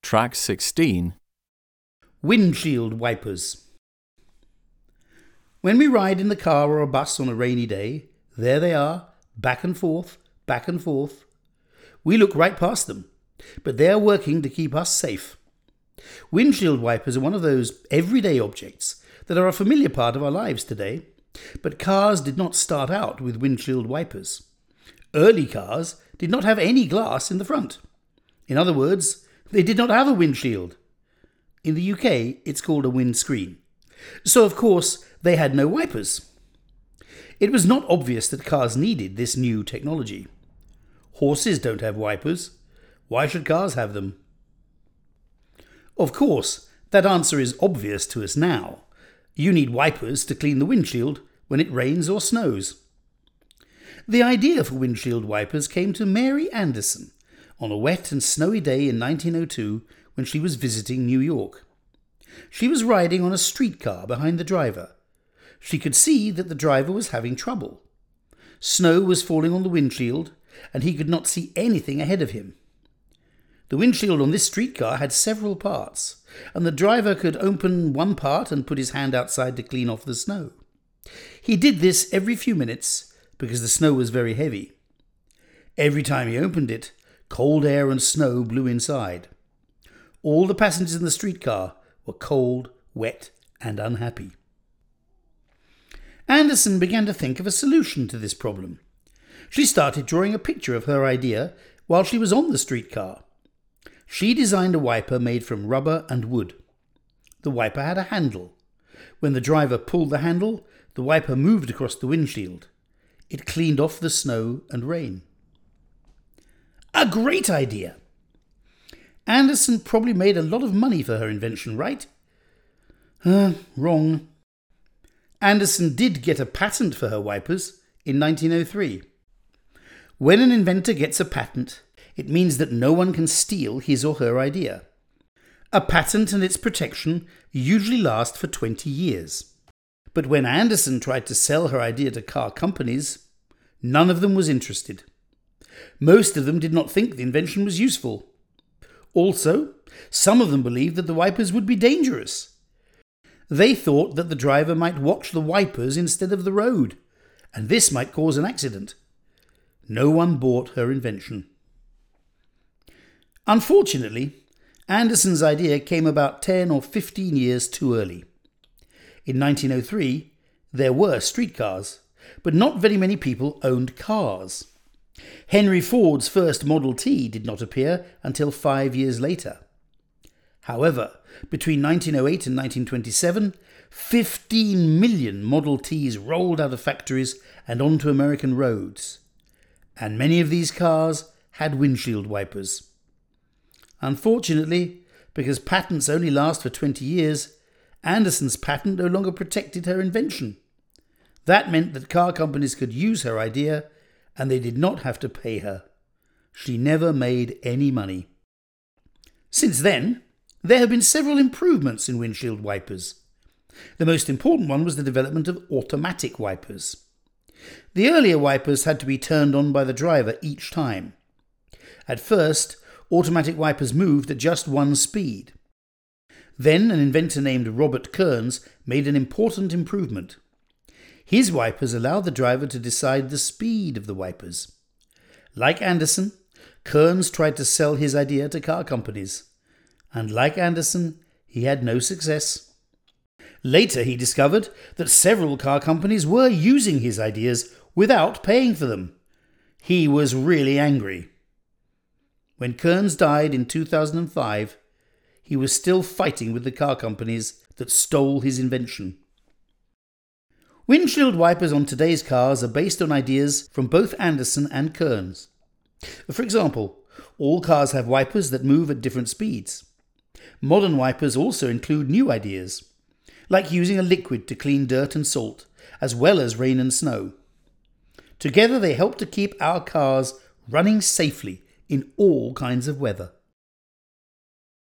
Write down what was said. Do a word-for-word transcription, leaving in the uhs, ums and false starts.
Track sixteen. Windshield wipers. When we ride in the car or a bus on a rainy day, there they are, back and forth, back and forth. We look right past them, but they are working to keep us safe. Windshield wipers are one of those everyday objects that are a familiar part of our lives today, but cars did not start out with windshield wipers. Early cars did not have any glass in the front. In other words, they did not have a windshield. In the U K, it's called a windscreen. So, of course, they had no wipers. It was not obvious that cars needed this new technology. Horses don't have wipers. Why should cars have them? Of course, that answer is obvious to us now. You need wipers to clean the windshield when it rains or snows. The idea for windshield wipers came to Mary Anderson on a wet and snowy day in nineteen oh two when she was visiting New York. She was riding on a streetcar behind the driver. She could see that the driver was having trouble. Snow was falling on the windshield, and he could not see anything ahead of him. The windshield on this streetcar had several parts, and the driver could open one part and put his hand outside to clean off the snow. He did this every few minutes because the snow was very heavy. Every time he opened it, cold air and snow blew inside. All the passengers in the streetcar were cold, wet, and unhappy. Anderson began to think of a solution to this problem. She started drawing a picture of her idea while she was on the streetcar. She designed a wiper made from rubber and wood. The wiper had a handle. When the driver pulled the handle, the wiper moved across the windshield. It cleaned off the snow and rain. A great idea! Anderson probably made a lot of money for her invention, right? Uh, wrong. Anderson did get a patent for her wipers in nineteen oh three. When an inventor gets a patent, it means that no one can steal his or her idea. A patent and its protection usually last for twenty years. But when Anderson tried to sell her idea to car companies, none of them was interested. Most of them did not think the invention was useful. Also, some of them believed that the wipers would be dangerous. They thought that the driver might watch the wipers instead of the road, and this might cause an accident. No one bought her invention. Unfortunately, Anderson's idea came about ten or fifteen years too early. In nineteen oh three, there were streetcars, but not very many people owned cars. Henry Ford's first Model T did not appear until five years later. However, between nineteen oh eight and nineteen twenty-seven, fifteen million Model Ts rolled out of factories and onto American roads. And many of these cars had windshield wipers. Unfortunately, because patents only last for twenty years, Anderson's patent no longer protected her invention. That meant that car companies could use her idea, and they did not have to pay her. She never made any money. Since then, there have been several improvements in windshield wipers. The most important one was the development of automatic wipers. The earlier wipers had to be turned on by the driver each time. At first, automatic wipers moved at just one speed. Then an inventor named Robert Kearns made an important improvement. His wipers allowed the driver to decide the speed of the wipers. Like Anderson, Kearns tried to sell his idea to car companies. And like Anderson, he had no success. Later he discovered that several car companies were using his ideas without paying for them. He was really angry. When Kearns died in two thousand five, he was still fighting with the car companies that stole his invention. Windshield wipers on today's cars are based on ideas from both Anderson and Kearns. For example, all cars have wipers that move at different speeds. Modern wipers also include new ideas, like using a liquid to clean dirt and salt, as well as rain and snow. Together they help to keep our cars running safely in all kinds of weather.